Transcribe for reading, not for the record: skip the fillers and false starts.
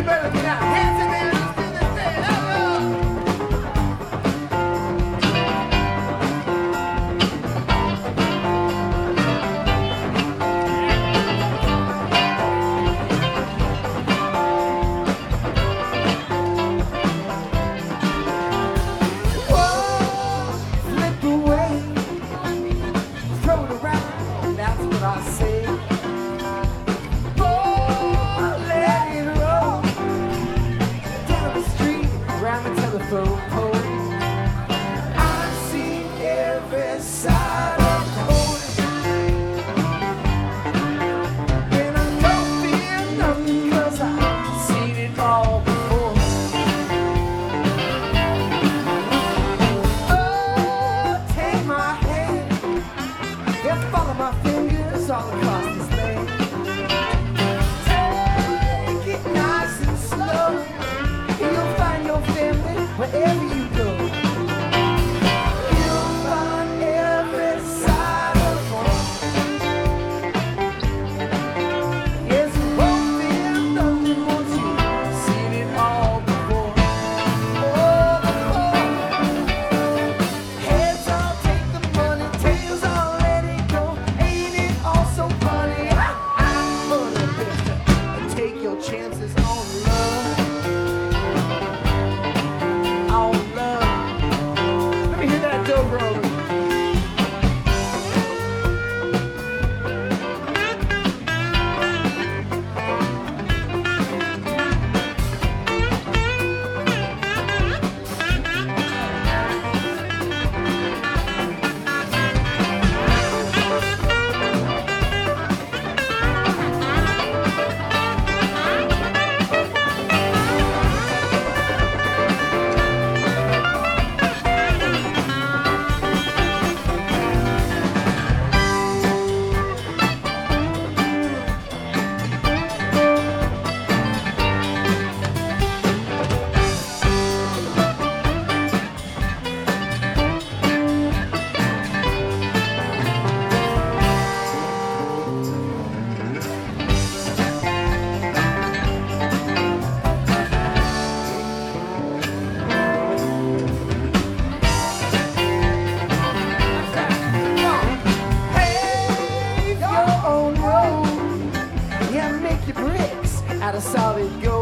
better get out. Hands in there, let's do this thing. Whoa, flip away, throw it around, that's what I say. Oh, let it roll down the street, around the telephone pole. I've seen every side of the road, and I don't feel nothing 'cause I've seen it all before. Oh, take my hand and follow my fingers all across this land. Take it nice and slow, you'll find your family wherever you go. You'll find every side of home. Yes, you won't feel nothing once you've seen it all before. Oh, before. Heads all take the money, tails all let it go. Ain't it all so funny? I'm gonna take your chances on love. On love. Let me hear that dope roller. Pave your own road. Yeah, make your bricks out of solid gold.